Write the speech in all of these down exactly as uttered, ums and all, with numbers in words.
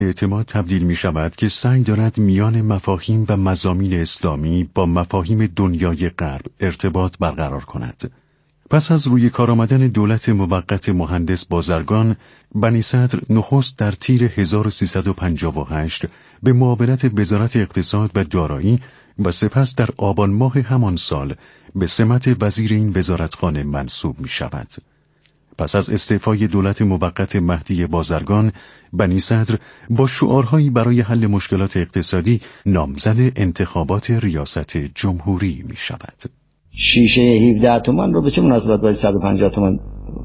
اعتماد تبدیل می شود که سعی دارد میان مفاهیم و مضامین اسلامی با مفاهیم دنیای غرب ارتباط برقرار کند. پس از روی کار آمدن دولت موقت مهندس بازرگان، بنی صدر نخست در تیر هزار و سیصد و پنجاه و هشت به معاونت وزارت اقتصاد و دارایی و سپس در آبان ماه همان سال به سمت وزیر این وزارتخانه منصوب می شود. پس از استعفای دولت موقت مهدی بازرگان، بنی صدر با شعارهایی برای حل مشکلات اقتصادی نامزد انتخابات ریاست جمهوری می شود. شیشه هفده تومان رو به چه مناسبت باید صد و پنجاه تومان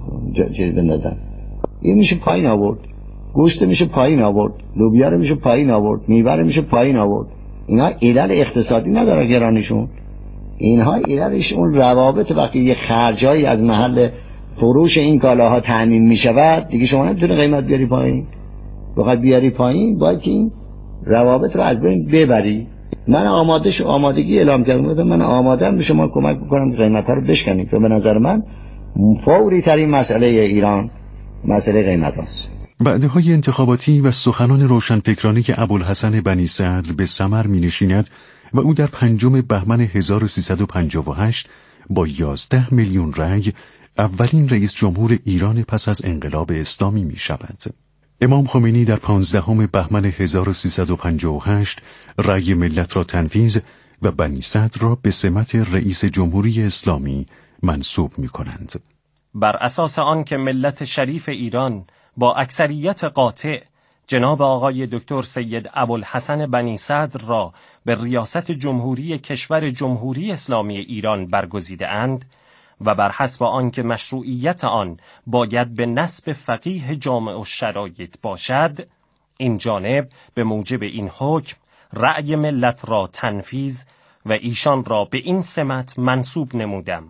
جدید بندازن؟ این میشه پایین آورد، گوشت میشه پایین آورد، لوبیا رو میشه پایین آورد، میوه رو میشه پایین آورد. اینا علل اقتصادی نداره گرانیشون، اینها عللش اون روابط. وقتی یه خرجایی از محل فروش این کالاها تامین میشود دیگه شما نمیتونه قیمت بیاری پایین. بخواد بیاری پایین باید که این روابط رو از بین ببری. من آماده شو آمادگی اعلام کردم، من آماده‌ام به شما کمک بکنم که قیمت‌ها رو بشکنید. به نظر من فوری ترین مسئله ایران مسئله قیمت است. وعده‌های انتخاباتی و سخنان روشنفکرانه که ابوالحسن بنی صدر به ثمر می‌نشیند و او در پنجم بهمن هزار و سیصد و پنجاه و هشت با یازده میلیون رأی اولین رئیس جمهور ایران پس از انقلاب اسلامی می شود. امام خمینی در پانزدهم بهمن هزار و سیصد و پنجاه و هشت رأی ملت را تنفیذ و بنی صدر را به سمت رئیس جمهوری اسلامی منصوب می کنند. بر اساس آن که ملت شریف ایران با اکثریت قاطع جناب آقای دکتر سید ابوالحسن بنی صدر را به ریاست جمهوری کشور جمهوری اسلامی ایران برگزیده اند و بر حسب آن که مشروعیت آن باید به نسب فقیه جامع الشرایط باشد، این جانب به موجب این حکم رأی ملت را تنفیذ و ایشان را به این سمت منصوب نمودم.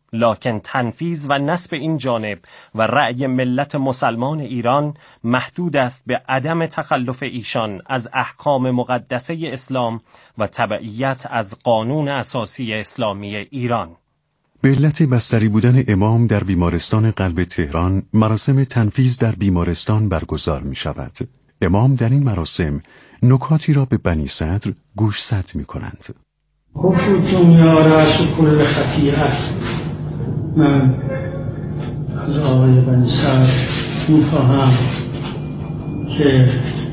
لکن تنفیذ و نسب این جانب و رأی ملت مسلمان ایران محدود است به عدم تخلف ایشان از احکام مقدسه اسلام و تبعیت از قانون اساسی اسلامی ایران. به علت بستری بودن امام در بیمارستان قلب تهران، مراسم تنفیذ در بیمارستان برگزار می شود. امام در این مراسم نکاتی را به بنی صدر گوشزد می کنند. حکمتون یا رأس کل خطیئت، من از آقای بنی صدر می خواهم که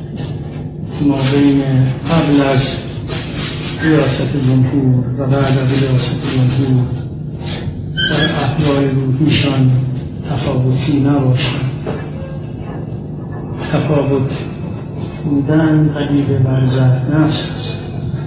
ما بین قبل از ریاست جمهور و بعد از ریاست جمهور در احوال روحیشان تفاوتی نباشد. تفاوت بودن قریب برزه نفس است.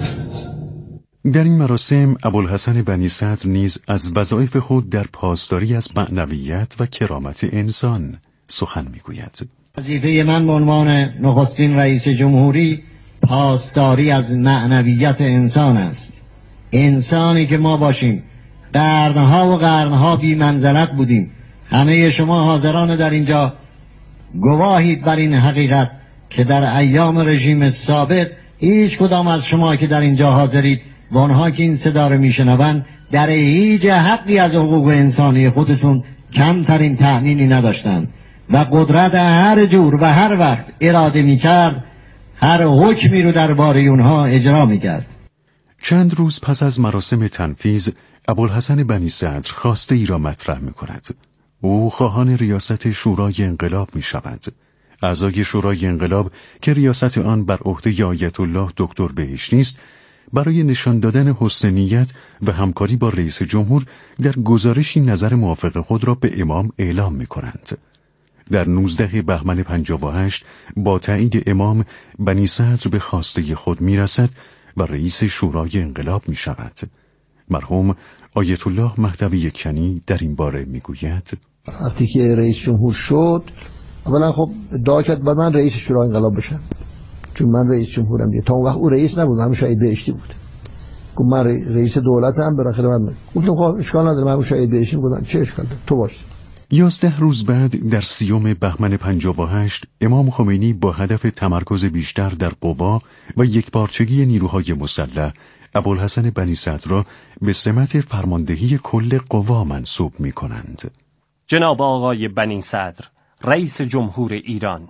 در این مراسم ابوالحسن بنی صدر نیز از وظایف خود در پاسداری از معنویت و کرامت انسان سخن میگوید. وظیفه من به عنوان نخستین رئیس جمهوری پاسداری از معنویت انسان است. انسانی که ما باشیم قرنها و قرنها بی منزلت بودیم. همه شما حاضران در اینجا گواهید بر این حقیقت که در ایام رژیم سابق هیچ کدام از شما که در اینجا حاضرید و آنها که این صدا رو میشنوند در هیچ حقی از حقوق انسانی خودشون کمترین تأمینی نداشتند و قدرت هر جور و هر وقت اراده میکرد هر حکمی رو درباره اونها اجرا میکرد. چند روز پس از مراسم تنفیذ، ابوالحسن بنی صدر خواسته ای را مطرح می کند. او خواهان ریاست شورای انقلاب می شود. اعضای شورای انقلاب که ریاست آن بر عهده آیت الله دکتر بهشتی است، برای نشان دادن حسن نیت و همکاری با رئیس جمهور در گزارشی نظر موافق خود را به امام اعلام می کنند. در نوزده بهمن پنجاه و هشت با تایید امام، بنی صدر به خواسته خود می رسد و رئیس شورای انقلاب می شود. مرحوم آیت الله مهدوی کنی در این باره می گوید: وقتی که رئیس جمهور شد اولا خب ادعا کرد باید من رئیس شورای انقلاب بشم، چون من رئیس جمهورم دیگه. تا اون وقت او رئیس نبود، همون شاید بهشتی بود. گفت من رئیس دولتم، بالاخره من گفتم خب اشکال نداره، من شاید بهشتی بودم، چه اشکال داره، تو باش. یازده روز بعد در سیوم بهمن پنجاه و هشت امام خمینی با هدف تمرکز بیشتر در قوا و یکپارچگی نیروهای مسلح، ابوالحسن بنی صدر را به سمت فرماندهی کل قوا منصوب می کنند. جناب آقای بنی صدر، رئیس جمهور ایران،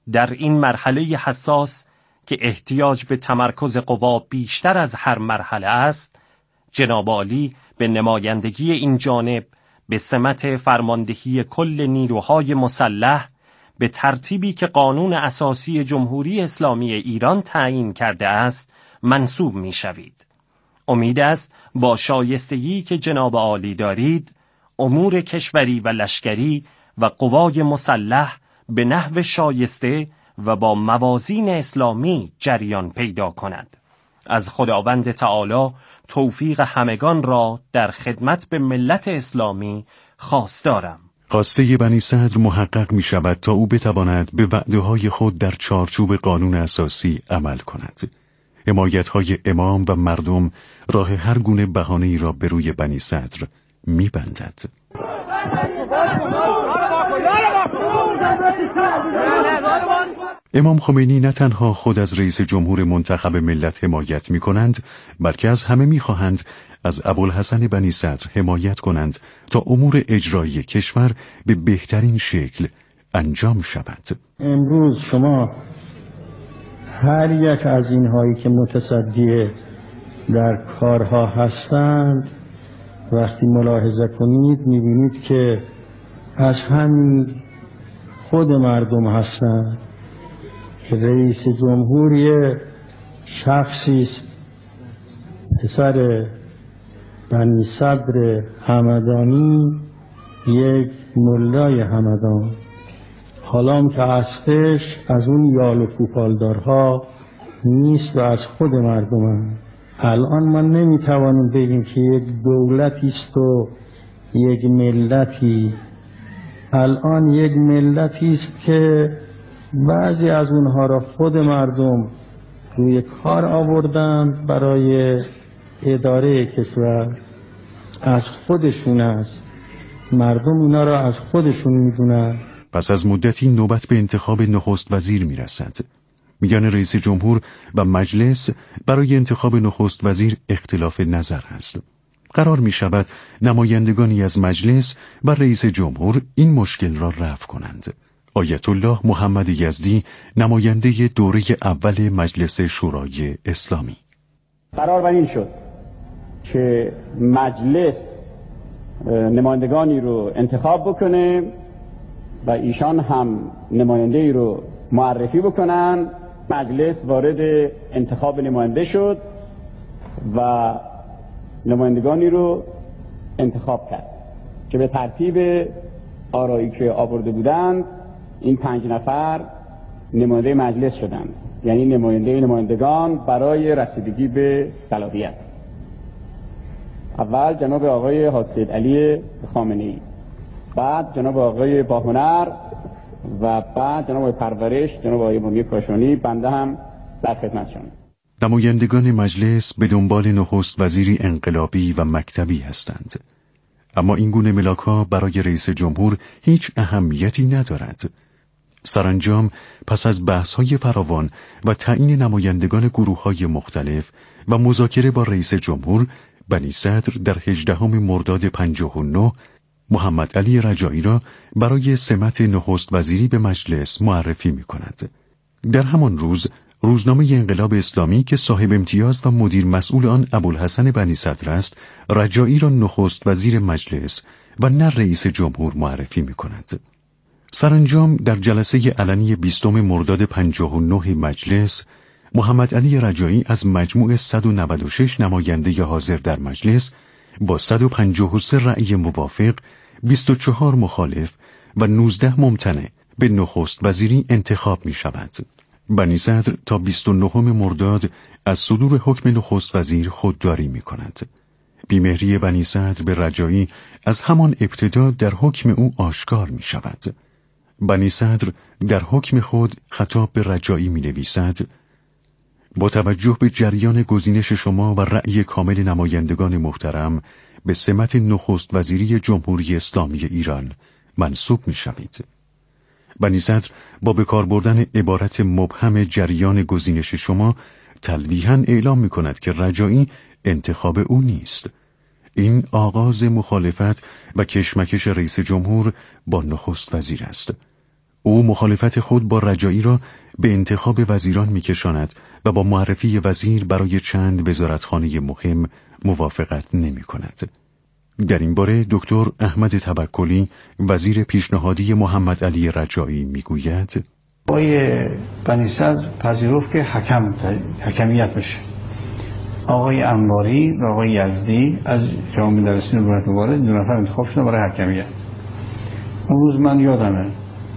در این مرحله حساس که احتیاج به تمرکز قوا بیشتر از هر مرحله است، جناب عالی به نمایندگی این جانب به سمت فرماندهی کل نیروهای مسلح به ترتیبی که قانون اساسی جمهوری اسلامی ایران تعیین کرده است منصوب می شوید. امید است با شایستگی که جناب عالی دارید، امور کشوری و لشکری و قوای مسلح به نحو شایسته و با موازین اسلامی جریان پیدا کند. از خداوند تعالی توفیق همگان را در خدمت به ملت اسلامی خواستارم. خواسته بنی صدر محقق می شود تا او بتواند به وعده های خود در چارچوب قانون اساسی عمل کند. حمایت های امام و مردم راه هر گونه بهانه ای را به روی بنی صدر می بندد. امام خمینی نه تنها خود از رئیس جمهور منتخب ملت حمایت می کنند، بلکه از همه می خواهند از ابوالحسن بنی صدر حمایت کنند تا امور اجرایی کشور به بهترین شکل انجام شود. امروز شما هر یک از اینهایی که متصدی در کارها هستند وقتی ملاحظه کنید می‌بینید که از همین خود مردم هستند که رئیس جمهوری شخصی است، پسر بنی صدر همدانی، یک ملای همدان، حالام که هستش از اون یال و کوپالدارها نیست و از خود مردم هم. الان ما نمیتوانیم بگیم که یک دولتی است و یک ملتی. الان یک ملتی است که بعضی از اونها را خود مردم روی کار آوردند برای اداره کشور، از خودشون است، مردم اینا را از خودشون میدونن. پس از مدتی نوبت به انتخاب نخست وزیر میرسد. میان رئیس جمهور و مجلس برای انتخاب نخست وزیر اختلاف نظر است. قرار می شود نمایندگانی از مجلس و رئیس جمهور این مشکل را رفع کنند. آیت الله محمد یزدی، نماینده دوره اول مجلس شورای اسلامی: قرار بر این شد که مجلس نمایندگانی رو انتخاب بکنه و ایشان هم نماینده‌ای رو معرفی بکنن. مجلس وارد انتخاب نماینده شد و نمایندگانی رو انتخاب کرد که به ترتیب آرایی که آورده بودند این پنج نفر نماینده مجلس شدند، یعنی نماینده نمایندگان برای رسیدگی به صلاحیت. اول جناب آقای حاج سید علی خامنه‌ای، بعد جناب آقای باهنر و بعد جناب آقای پرورش، جناب آقای امامی کاشانی. بنده هم در خدمتشون. نمایندگان مجلس به دنبال نخست وزیری انقلابی و مکتبی هستند، اما این گونه ملاک‌ها برای رئیس جمهور هیچ اهمیتی ندارد. سرانجام پس از بحث‌های فراوان و تعیین نمایندگان گروه‌های مختلف و مذاکره با رئیس جمهور، بنی صدر در هجدهم مرداد پنجاه و نه محمد علی رجایی را برای سمت نخست وزیری به مجلس معرفی می‌کند. در همان روز روزنامه انقلاب اسلامی که صاحب امتیاز و مدیر مسئول آن ابوالحسن بنی صدر است، رجایی را نخست وزیر مجلس و نه رئیس جمهور معرفی می‌کند. سرانجام در جلسه علنی بیستم مرداد پنجاه و نه مجلس، محمد علی رجایی از مجموع صد و نود و شش نماینده حاضر در مجلس با صد و پنجاه و سه رأی موافق، بیست و چهار مخالف و نوزده ممتنع به نخست وزیری انتخاب می شود. بنی صدر تا بیست و نه مرداد از صدور حکم نخست وزیر خودداری می کند. بیمهری بنی صدر به رجایی از همان ابتدا در حکم او آشکار می شود. بنی صدر در حکم خود خطاب به رجایی می نویسد: با توجه به جریان گزینش شما و رأی کامل نمایندگان محترم به سمت نخست وزیری جمهوری اسلامی ایران منصوب می شوید. بنی صدر با بکار بردن عبارت مبهم جریان گزینش شما تلویحاً اعلام می کند که رجایی انتخاب او نیست. این آغاز مخالفت و کشمکش رئیس جمهور با نخست وزیر است. او مخالفت خود با رجایی را به انتخاب وزیران می‌کشاند و با معرفی وزیر برای چند وزارتخانه مهم موافقت نمی‌کند. در این باره دکتر احمد توکلی وزیر پیشنهادی محمد علی رجایی میگوید: آقای بنی صدر پذیرفت که حکم حکمیت بشه. آقای انباری و آقای یزدی از جامعه مدرسین نبوت مبارک دو نفر انتخاب شدن برای حکمیت. اون روز من یادمه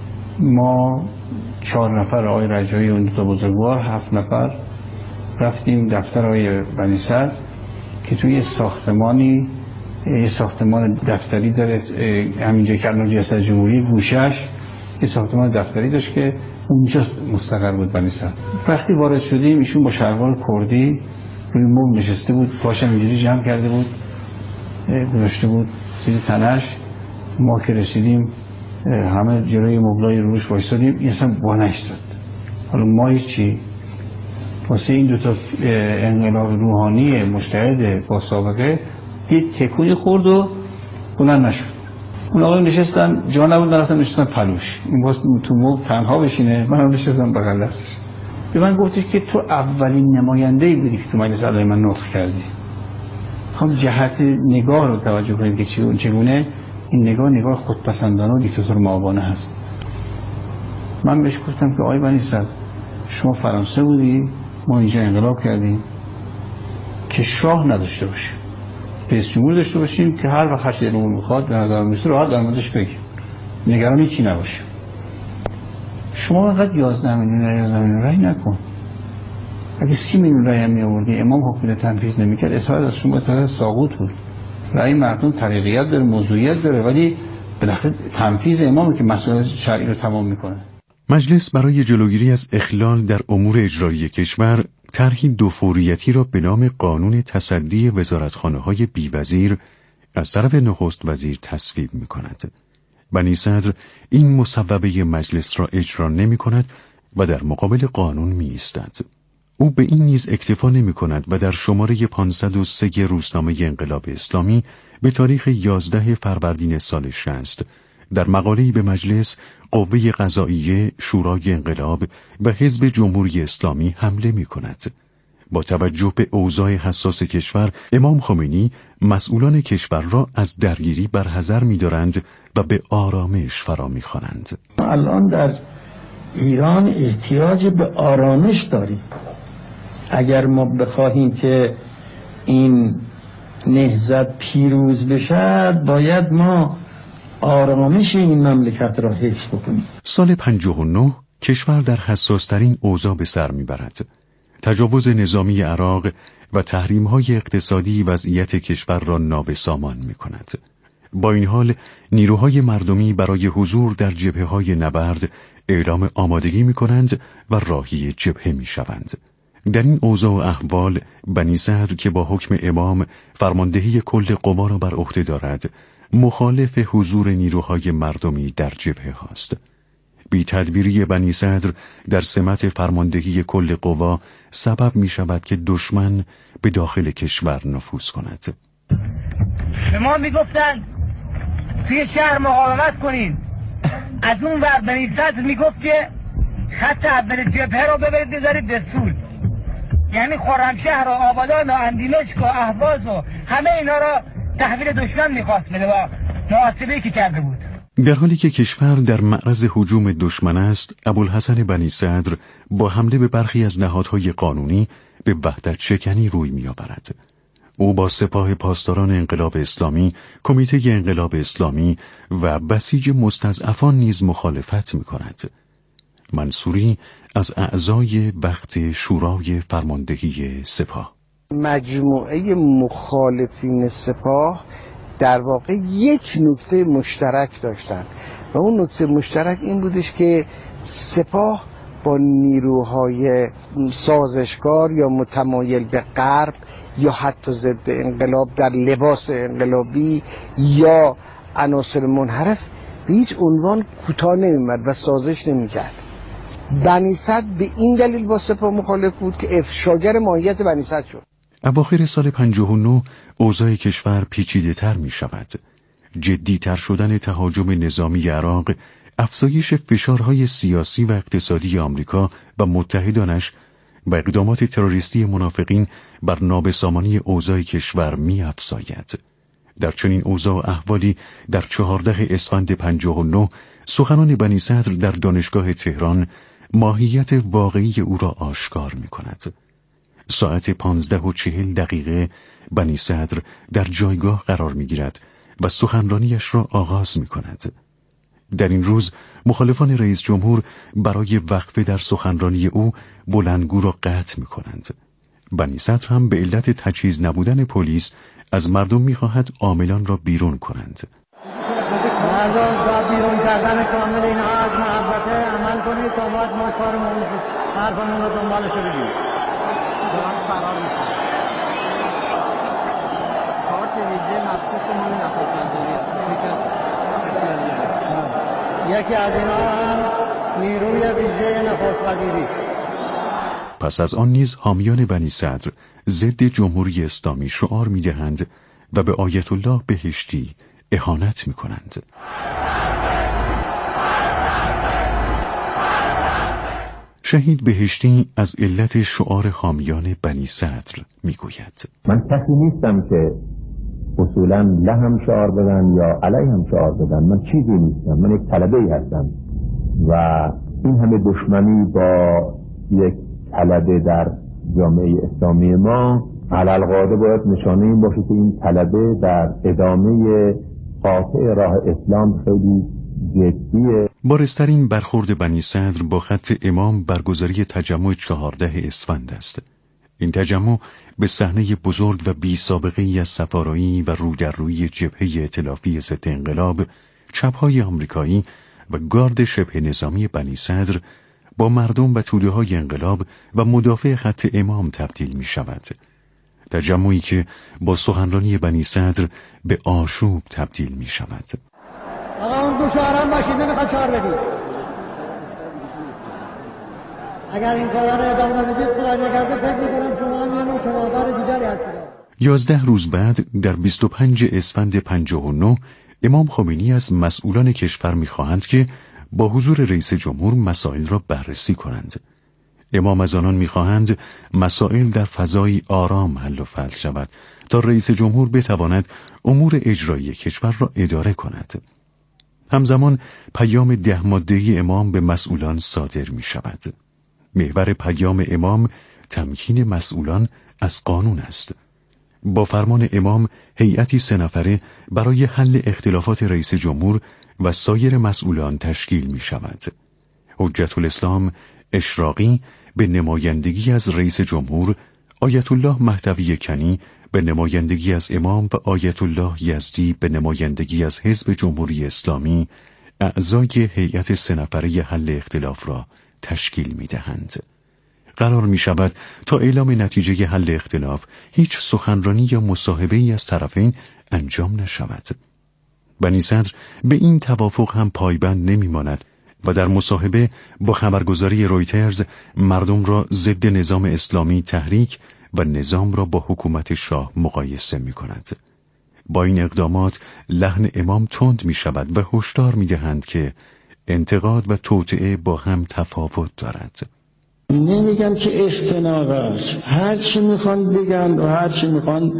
ما چهار نفر آقای رجایی و اون دو تا بزرگوار هفت نفر رفتیم دفتر آقای بنی صدر که توی ساختمانی یه ساختمان دفتری داره همینجا که الان ریاست جمهوری گوشش یه ساختمان دفتری داشت که اونجا مستقر بود بنی صدر. وقتی وارد شدیم ایشون با شلوار کردی روی مبل نشسته بود، پاشم اینجوری جمع کرده بود گذاشته بود زیر تنش. ما که رسیدیم همه جلوی مبلای روش وایسادیم، این اصلا وانش داد. حالا ما چی؟ واسه این دوتا انقلاب روحانی مجتهد با سابقه یک تکونی خورد و بلند نشد. اون آقای نشستن جا نبود، نرفتن نشستن پلوش. این باز تو مبل تنها بشینه، من هم نشستم بغل دستش. به من گفتش که تو اولین نماینده‌ای بودی که تو مجلس علای من نطق کردی. خب جهت نگاه رو توجه کنید که چگونه این نگاه نگاه خودپسندانه و دیکتاتور مآبانه هست. من بهش گفتم که آقای بنی صدر شما فرانسه بودی، ما اینجا انقلاب کردیم که شاه نداشته باشیم، رئیس جمهور داشته باشیم که هر وقت هر چیزی رو میخواد به نظر میرسه راحت در موردش بگیم، نگران هیچی نباشیم. شما فقط یازده میلیون یازده میلیون رای نکن. اگه سی میلیون رای هم میآوردی امام حکم تنفیذ نمیکرد، اطاعت از شما اطاعت ساقوط بود. رای مردم طریقیت داره، موضوعیت داره، ولی بالاخره تنفیذ امامی که مسئولیت شرعی رو تمام میکنه. مجلس برای جلوگیری از اخلال در امور اجرایی کشور طرحی دوفوریتی را به نام قانون تصدی وزارتخانه‌های بی‌وزیر از طرف نخست وزیر تصویب می‌کند. بنی صدر این مصوبه مجلس را اجرا نمی‌کند و در مقابل قانون می‌ایستد. او به این نیز اکتفا نمی‌کند و در شماره پانصد و سه روزنامه انقلاب اسلامی به تاریخ یازده فروردین سال شصت در مقاله‌ای به مجلس، قوه قضاییه، شورای انقلاب و حزب جمهوری اسلامی حمله می‌کند. با توجه به اوضاع حساس کشور، امام خمینی مسئولان کشور را از درگیری برحذر می‌دارند و به آرامش فرا می‌خوانند. الان در ایران احتیاج به آرامش داریم. اگر ما بخواهیم که این نهضت پیروز بشه، باید ما آرامش این مملکت را حفظ بکنیم. سال پنجاه و نه کشور در حساسترین اوضاع به سر میبرد. تجاوز نظامی عراق و تحریم‌های اقتصادی وضعیت کشور را نابسامان می‌کند. با این حال نیروهای مردمی برای حضور در جبهه‌های نبرد اعلام آمادگی می‌کنند و راهی جبهه می‌شوند. در این اوضاع و احوال بنی صدر که با حکم امام فرماندهی کل قوا را بر عهده دارد، مخالف حضور نیروهای مردمی در جبهه هاست. بی تدبیری بنی صدر در سمت فرماندهی کل قوا سبب می شود که دشمن به داخل کشور نفوذ کند. به ما می گفتن توی شهر مقاومت کنین. از اون ور بنی صدر می گفت که خط اول جبهه رو ببرید بذارید دستور. یعنی خرمشهر و آبادان و اندیمشک و اهواز و همه اینا را تحویل دشمن میخواست بده با محاسبه‌ای که کرده بود. در حالی که کشور در معرض هجوم دشمن است، ابوالحسن بنی صدر با حمله به برخی از نهادهای قانونی به وحدت شکنی روی می‌آورد. او با سپاه پاسداران انقلاب اسلامی، کمیته انقلاب اسلامی و بسیج مستضعفان نیز مخالفت می‌کند. منصوری از اعضای وقت شورای فرماندهی سپاه: مجموعه مخالفین سپاه در واقع یک نکته مشترک داشتن و اون نکته مشترک این بودش که سپاه با نیروهای سازشکار یا متمایل به غرب یا حتی ضد انقلاب در لباس انقلابی یا عناصر منحرف به هیچ عنوان کوتاه نمی‌آمد و سازش نمی‌کرد. بنی صدر به این دلیل با سپاه مخالف بود که افشاگر ماهیت بنی صدر شد. اواخر سال پنجاه و نه اوضاع کشور پیچیده تر می شود. جدی تر شدن تهاجم نظامی عراق افزایش فشارهای سیاسی و اقتصادی آمریکا و متحدانش و اقدامات تروریستی منافقین بر نابسامانی اوضاع کشور می افزاید. در چنین اوضاع و احوالی در چهاردهم اسفند پنجاه و نه سخنان بنی صدر در دانشگاه تهران ماهیت واقعی او را آشکار می کند. ساعت پانزده و چهل دقیقه بنی صدر در جایگاه قرار می گیرد و سخنرانیش را آغاز می کند. در این روز مخالفان رئیس جمهور برای وقفه در سخنرانی او بلندگو را قطع می کنند. بنی صدر هم به علت تجهیز نبودن پلیس از مردم می خواهد عاملان را بیرون کنند. مردم با بیرون کردن کامل اینها از محبته عمل کنید تا باید ما کارمون حرفمون رو دنبالش رو بگیریم. دارم فرار میشه. کارت ویزه مخصوصمون نخواست وزیری است. یکی از اینا هم نیروی ویژه نخست وزیری. پس از آن نیز حامیان بنی صدر ضد جمهوری اسلامی شعار می‌دهند و به آیت الله بهشتی اهانت می‌کنند. شهید بهشتی از علت شعار حامیان بنی صدر می‌گوید: من کسی نیستم که اصولاً لهم شعار بدن یا علیه هم شعار بدن. من چیزی نیستم، من یک طلبه‌ای هستم و این همه دشمنی با یک طلبه در جامعه اسلامی ما علالقاعده باید نشانه این باشه که این طلبه در ادامه قاطع راه اسلام خیلی جدیه. بارزترین برخورد بنی صدر با خط امام برگزاری تجمع چهارده اسفند است. این تجمع به صحنه بزرگ و بی سابقه ای از سفارایی و رو در روی جبهه ائتلافی ضد انقلاب، چپ‌های آمریکایی و گارد شبه نظامی بنی صدر با مردم و توده‌های انقلاب و مدافع خط امام تبدیل می شود. تجمعی که با سخنرانی بنی صدر به آشوب تبدیل می شود. آقا اون گوش آرام باشید، نمیخواد شعار بدید. اگر این کارا رو ادامه بدید خدا نگهدار، فکر می‌کنم شما هم یه نوع شماردار دیگری هستید. یازده روز بعد در بیست و پنجم اسفند پنجاه و نه امام خمینی از مسئولان کشور می‌خواهند که با حضور رئیس جمهور مسائل را بررسی کنند. امام از آنان می‌خواهند مسائل در فضای آرام حل و فصل شود تا رئیس جمهور بتواند امور اجرایی کشور را اداره کند. همزمان پیام ده ماده‌ای امام به مسئولان صادر می‌شود. محور پیام امام تمکین مسئولان از قانون است. با فرمان امام هیئتی سه نفره برای حل اختلافات رئیس جمهور و سایر مسئولان تشکیل می شود. حجت الاسلام اشراقی به نمایندگی از رئیس جمهور، آیت الله مهدوی کنی به نمایندگی از امام و آیت الله یزدی به نمایندگی از حزب جمهوری اسلامی اعضای هیئت سه نفره حل اختلاف را تشکیل می دهند. قرار می شود تا اعلام نتیجه حل اختلاف هیچ سخنرانی یا مصاحبه‌ای از طرفین انجام نشود. بنی صدر به این توافق هم پایبند نمی ماند و در مصاحبه با خبرگزاری رویترز مردم را ضد نظام اسلامی تحریک و نظام را با حکومت شاه مقایسه می کند. با این اقدامات لحن امام تند می شود و هشدار می دهند که انتقاد و توطئه با هم تفاوت دارد. نمیگم که اختلاق است، هر چی میخوان بگن و هر چی میخوان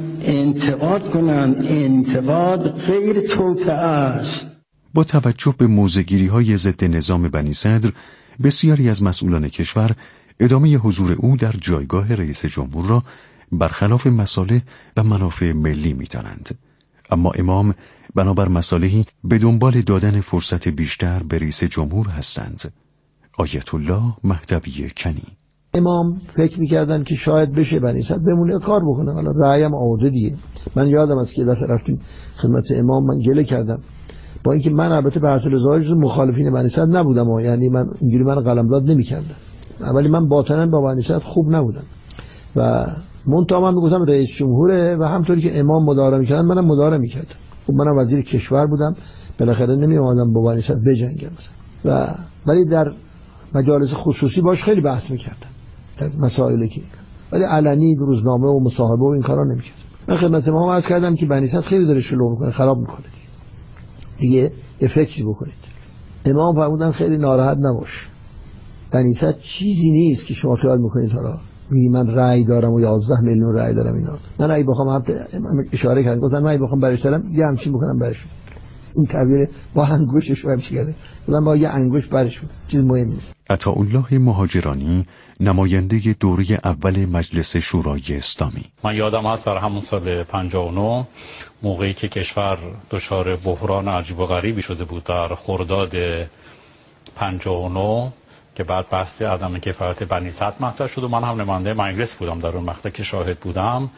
انتقاد کنن، انتقاد غیر توطئه است. با توجه به موضع‌گیری های ضد نظام بنی صدر، بسیاری از مسئولان کشور ادامه حضور او در جایگاه رئیس جمهور را برخلاف مصالح و منافع ملی می‌دانند. اما امام بنابر مصالحی به دنبال دادن فرصت بیشتر به رئیس جمهور هستند. آیت الله مهدوی کنی: امام فکر می‌کردن که شاید بشه بنی صدر بمونه کار بکنه، حالا رأیم آورده دیگه. من یادم است که دفعه رفتیم خدمت امام، من گله کردم، با اینکه من البته به حاصل ظاهرش مخالفین بنی صدر نبودم و یعنی من اینجوری من قلمداد نمی‌کردم، ولی من باطنا با بنی صدر خوب نبودم و منتها من میگفتم رئیس جمهوره و همطوری که امام مدارا می‌کردن منم مدارا می‌کردم. خب منم وزیر کشور بودم، بالاخره نمی‌اومدم با بنی صدر بجنگم مثلا، و ولی در مجالس خصوصی باش خیلی بحث می‌کردم در مسائلی که، ولی علنی روزنامه و مصاحبه و این کارا نمی‌کردم. من خدمت امام عرض کردم که بنی صدر خیلی داره شلوغ می‌کنه، خراب می‌کنه دیگه، یه فکری بکنید. امام فرمودن خیلی ناراحت نباش، بنی صدر چیزی نیست که شما خیال میکنید حالا میگی من رأی دارم و یازده میلیون رأی دارم. اینا من اگه بخوام اشاره کردم گفتن من اگه بخوام برش دارم یه همچین بکنم برش، این تعبیر با انگشتش رو همچین کرده گفتن با یه انگشت برش بود، چیز مهم نیست. عطاالله مهاجرانی نماینده دوره اول مجلس شورای اسلامی: من یادم هست در همون سال پنجاه و نه موقعی که کشور دچار بحران عجیب و غریبی شده بود در خرداد پنجاه و نه که بعد بحث عدم کفایت بنی صدر مطرح شد و من هم نماینده مجلس بودم در اون مقطع که شاهد بودم.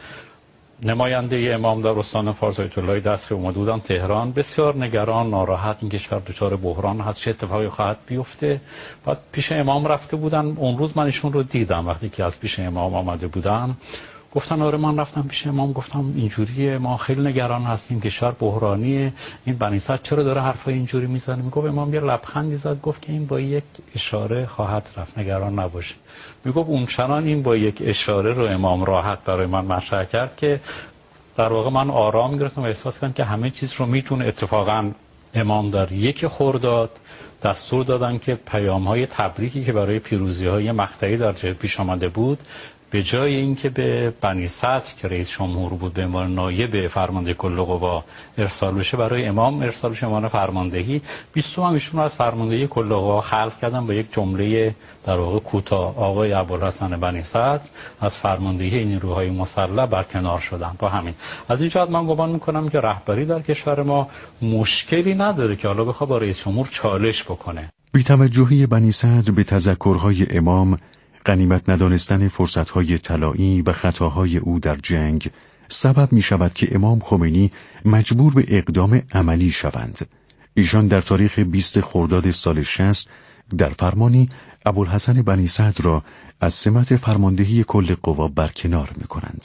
نماینده امام در استان فارس آیت الله دستخیل اومده بودن تهران، بسیار نگران، ناراحت، این کشور دچار بحران هست، چه اتفاقی خواهد بیفته. بعد پیش امام رفته بودن. اون روز من ایشون رو دیدم وقتی که از پیش امام آمده بودن. گفتن آره من رفتم پیش امام گفتم اینجوریه، ما خیلی نگران هستیم، کشور بحرانیه، این بنی صدر چرا داره حرفای اینجوری میزنه؟ میگفت امام یه لبخندی زد گفت که این با یک اشاره خواهد رفت، نگران نباشه. میگفت اون چنان این با یک اشاره رو امام راحت برای من مطرح کرد که در واقع من آرام گرفتم و احساس کردم که همه چیز رو میتونه. اتفاقا امام در یک خرداد دستور دادن که پیام‌های تبریکی که برای پیروزی‌های مقطعی در جبهه پیش آمده بود به جای اینکه به بنی صدر که رئیس جمهور بود به عنوان نایب فرمانده کل قوا ارسال بشه، برای امام ارسال بشه عنوان فرماندهی. بیستم هم ایشون از فرماندهی کل قوا خلق کردن با یک جمله در واقع کوتاه: آقای ابوالحسن بنی صدر از فرماندهی این نیروهای مسلح برکنار شدن. با همین از این جهت من گمان میکنم که رهبری در کشور ما مشکلی نداره که حالا بخواد با رئیس جمهور چالش بکنه. بی‌توجهی بنی صدر به تذکرهای امام، غنیمت ندانستن فرصتهای طلایی و خطاهای او در جنگ سبب می شود که امام خمینی مجبور به اقدام عملی شوند. ایشان در تاریخ بیست خرداد سال شصت در فرمانی ابوالحسن بنی صدر را از سمت فرماندهی کل قوا برکنار می کنند.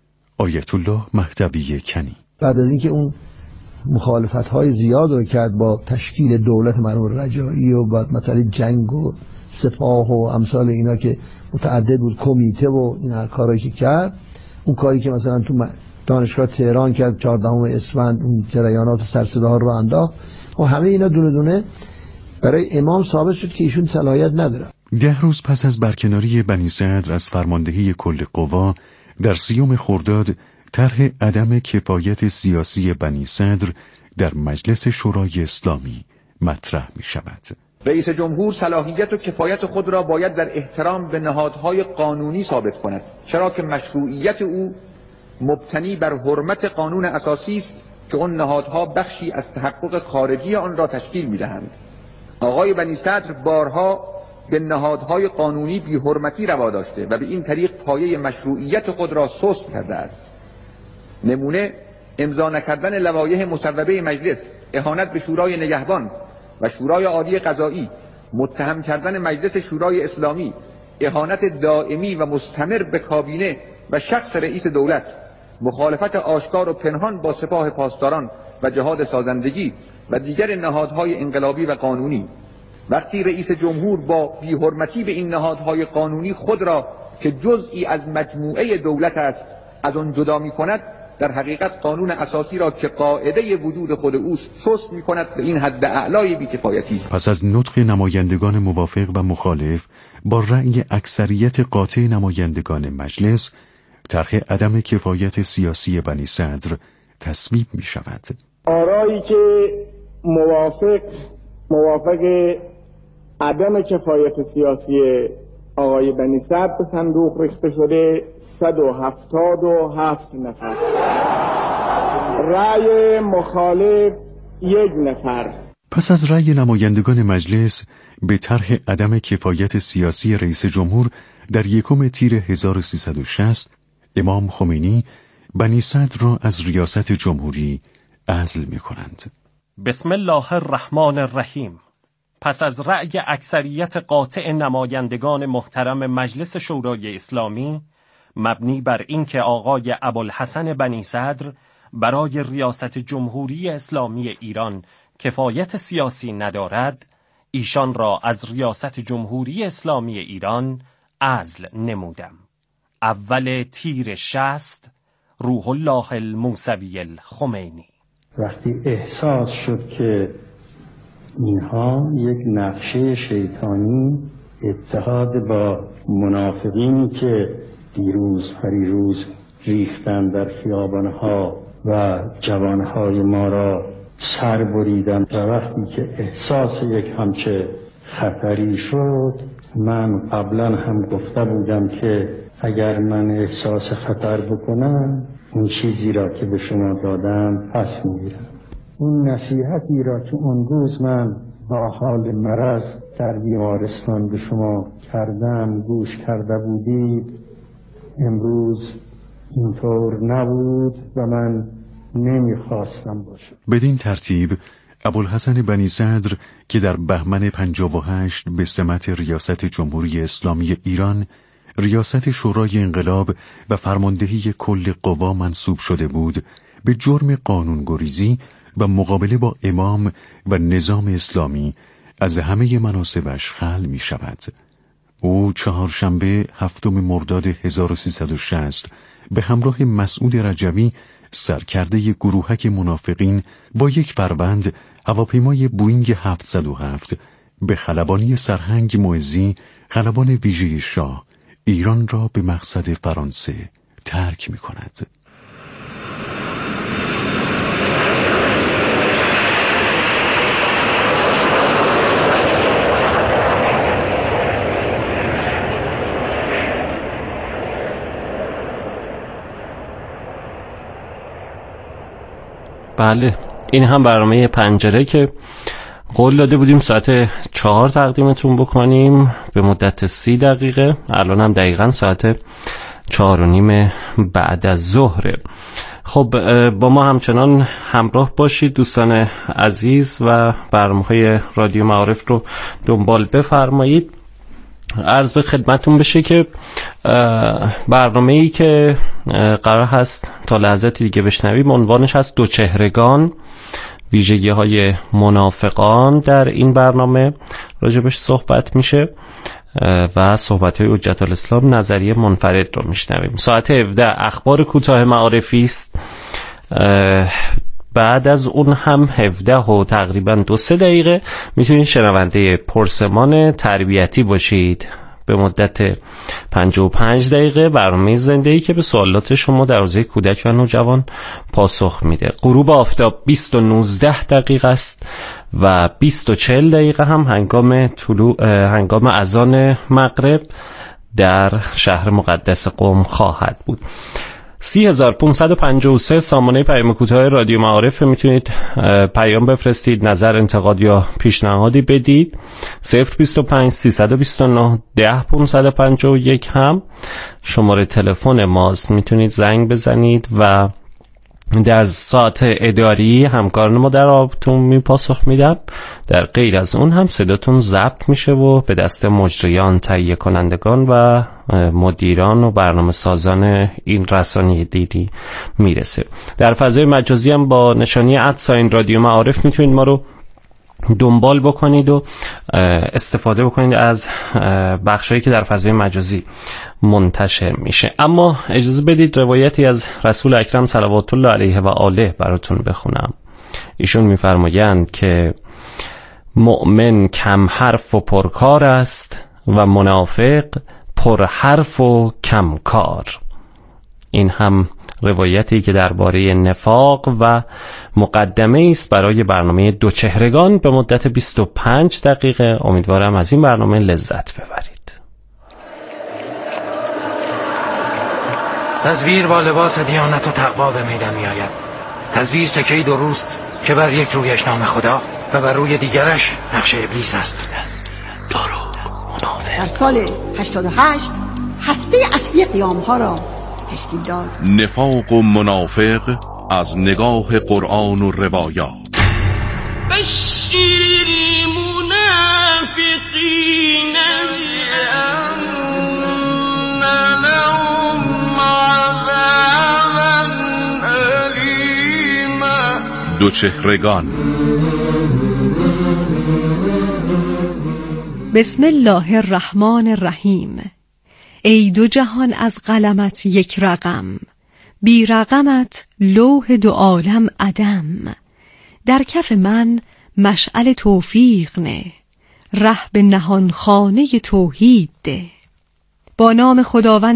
آیت الله مهدوی کنی: بعد از اینکه اون مخالفت‌های زیاد رو کرد با تشکیل دولت مرحوم رجایی و بعد مسئله جنگ و سپاه و امثال اینا که متعدد بود، کمیته و این هر کاری که کرد، اون کاری که مثلا تو دانشگاه تهران کرد چهاردهم اسفند اون جریانات سرصدا رو انداخت و همه اینا دونه دونه برای امام ثابت شد که ایشون صلاحیت نداره. ده روز پس از برکناری بنی صدر از فرماندهی کل قوا در سیوم خرداد طرح عدم کفایت سیاسی بنی صدر در مجلس شورای اسلامی مطرح می شود. رئیس جمهور صلاحیت و کفایت خود را باید در احترام به نهادهای قانونی ثابت کند، چرا که مشروعیت او مبتنی بر حرمت قانون اساسی است که آن نهادها بخشی از تحقق خارجی آن را تشکیل می‌دهند. آقای بنی صدر بارها به نهادهای قانونی بی حرمتی روا داشته و به این طریق پایه مشروعیت خود را سست کرده است. نمونه امضا نکردن لوایح مصوبه مجلس، اهانت به شورای نگهبان و شورای عالی قضایی، متهم کردن مجلس شورای اسلامی، اهانت دائمی و مستمر به کابینه و شخص رئیس دولت، مخالفت آشکار و پنهان با سپاه پاسداران و جهاد سازندگی و دیگر نهادهای انقلابی و قانونی. وقتی رئیس جمهور با بی‌حرمتی به این نهادهای قانونی خود را که جزئی از مجموعه دولت است از آن جدا می کند، در حقیقت قانون اساسی را که قاعده وجود خود اوست سست می کند به این حد اعلای بی‌کفایتی است. پس از نطق نمایندگان موافق و مخالف با رأی اکثریت قاطع نمایندگان مجلس، طرح عدم کفایت سیاسی بنی صدر تصویب می شود. آرایی که موافق موافق عدم کفایت سیاسی آقای بنی صدر به صندوق ریخته شده صد و هفتاد و هفت نفر، رأی مخالف یک نفر. پس از رأی نمایندگان مجلس به طرح عدم کفایت سیاسی رئیس جمهور در یکم تیر هزار و سیصد و شصت، امام خمینی بنی صدر را از ریاست جمهوری عزل می کنند. بسم الله الرحمن الرحیم. پس از رأی اکثریت قاطع نمایندگان محترم مجلس شورای اسلامی مبنی بر اینکه آقای ابوالحسن بنی صدر برای ریاست جمهوری اسلامی ایران کفایت سیاسی ندارد، ایشان را از ریاست جمهوری اسلامی ایران عزل نمودم. اول تیر شصت، روح الله الموسوی الخمینی. وقتی احساس شد که اینها یک نقشه شیطانی اتحاد با منافقینی که دیروز پریروز ریختن در خیابانها و جوانهای ما را سر بریدن و وقتی که احساس یک همچه خطری شد، من قبلا هم گفته بودم که اگر من احساس خطر بکنم اون چیزی را که به شما دادم پس میگیرم. اون نصیحتی را که اون روز من با حال مرض در بیمارستان به شما کردم گوش کرده بودید، امروز اینطور نبود و من نمیخواستم باشه. بدین ترتیب ابوالحسن بنی صدر که در بهمن پنجاه و هشت به سمت ریاست جمهوری اسلامی ایران، ریاست شورای انقلاب و فرماندهی کل قوا منصوب شده بود، به جرم قانونگریزی و مقابله با امام و نظام اسلامی از همه مناصبش خلع می شود. او چهارشنبه هفتم مرداد هزار و سیصد و شصت به همراه مسعود رجوی سرکرده گروهک منافقین با یک فروند هواپیمای بوینگ هفتصد و هفت به خلبانی سرهنگ معزی، خلبان ویژه شاه، ایران را به مقصد فرانسه ترک می کند. بله، این هم برنامه پنجره که قول داده بودیم ساعت چهار تقدیمتون بکنیم به مدت سی دقیقه. الان هم دقیقا ساعت چهار و نیم بعد از ظهره. خب با ما همچنان همراه باشید دوستان عزیز و برنامه‌های رادیو معارف رو دنبال بفرمایید. عرض به خدمتون بشه که برنامه‌ای که قرار هست تا لحظاتی دیگه بشنویم عنوانش هست دو چهرگان، ویژگی‌های منافقان. در این برنامه راجبش صحبت میشه و صحبت‌های حجت الاسلام نظریه منفرد رو میشنویم. ساعت هفده اخبار کوتاه معارفی است. بعد از اون هم هفده و تقریبا دو سه دقیقه میتونید شنونده پرسمان تربیتی باشید به مدت پنجاه و پنج دقیقه، برنامه زنده‌ای که به سوالات شما در حوزه کودک و نوجوان پاسخ میده. غروب آفتاب بیست و نوزده دقیقه است و بیست و چهل دقیقه هم هنگام طلوع هنگام اذان مغرب در شهر مقدس قم خواهد بود. سی هزار پانصد و پنجاه و سه سامانه پیام کوتاه رادیو معارف، میتونید پیام بفرستید، نظر، انتقاد یا پیشنهادی بدید. صفر بیست و پنج سیصد و بیست و نه ده پانصد و پنجاه و یک هم شماره تلفن ماست، میتونید زنگ بزنید و در ساعت اداری همکاران ما در آبتون می پاسخ میدن. در غیر از اون هم صداتون ضبط میشه و به دست مجریان، تهیه کنندگان و مدیران و برنامه سازان این رسانه دیدی میرسه. در فضای مجازی هم با نشانی ادساین رادیو معارف میتونید ما رو دنبال بکنید و استفاده بکنید از بخشایی که در فضای مجازی منتشر میشه. اما اجازه بدید روایتی از رسول اکرم صلوات الله علیه و آله براتون بخونم. ایشون میفرمایند که مؤمن کم حرف و پرکار است و منافق پر حرف و کم کار. این هم روایتی که درباره نفاق و مقدمه است برای برنامه دو چهرگان به مدت بیست و پنج دقیقه. امیدوارم از این برنامه لذت ببرید. تزویر با لباس دیانت و تقوا به میدان می آید. تزویر سکه‌ای درست که بر یک رویش نام خدا و بر روی دیگرش نقش ابلیس است. دروغ، منافق. در سال هشتاد و هشت هسته اصلی قیام ها را تشکیل داد. نفاق و منافق از نگاه قرآن و روایات. بشیر المنافقین بأن لهم عذابا ألیما. دو چهرگان. بسم الله الرحمن الرحیم. ای دو جهان از قلمت یک رقم، بی رقمت لوح دو عالم عدم. در کف من مشعل توفیق نه، ره به نهان خانه توحید ده. با نام خداوند